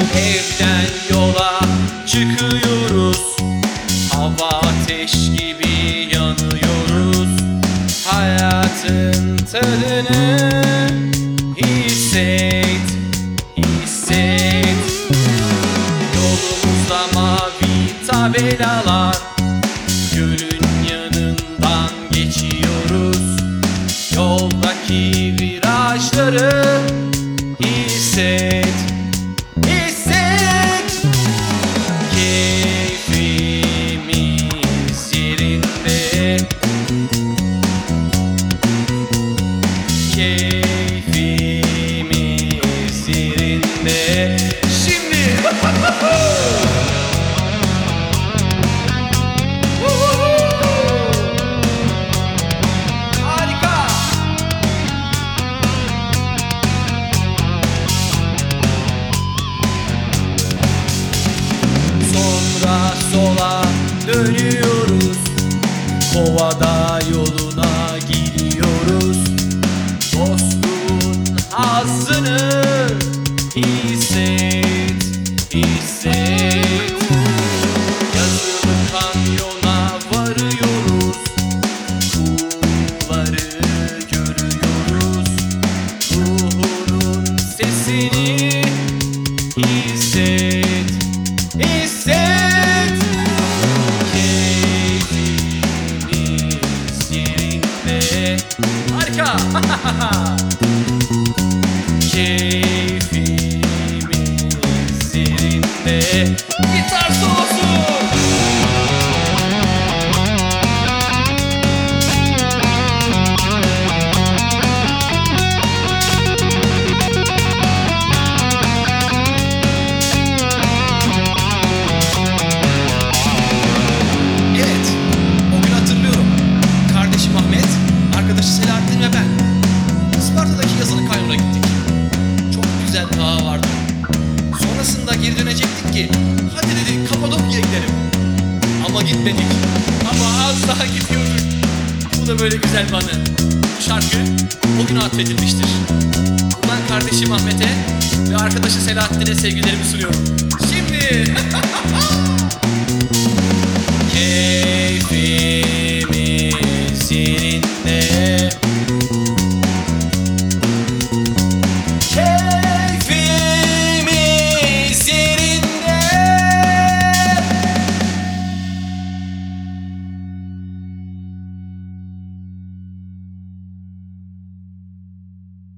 Evden yola çıkıyoruz, hava ateş gibi yanıyoruz. Hayatın tadını hisset, hisset. Yolumuzda mavi tabelalar, gölün yanından geçiyoruz. Yoldaki virajları hisset, hisset. Keyfimiz yerinde, keyfimiz yerinde. Şimdi harika. Sonra sola dönüyoruz, Kovada yoluna gidiyoruz. Dostluğun hazzını hisset, hisset. Yazılı kamyona varıyoruz, kuğuları görüyoruz. Ruhunun sesini hisset, hisset. Keyfimiz yerinde. Harika. Keyfimiz yerinde. Gitar solosu. Evet, o gün hatırlıyorum. Kardeşim Ahmet, arkadaşı Selahattin ve ben Isparta'daki yazılı kanyona gittik. Çok güzel bir hava vardı. Sonrasında geri dönecektik ki hadi dedik Kapadokya'ya gidelim. Ama gitmedik. Ama az daha gidiyorduk. Bu da böyle güzel bir anı. Bu şarkı o gün atfedilmiştir. Buradan kardeşim Ahmet'e ve arkadaşı Selahattin'e sevgilerimi sunuyorum. Şimdi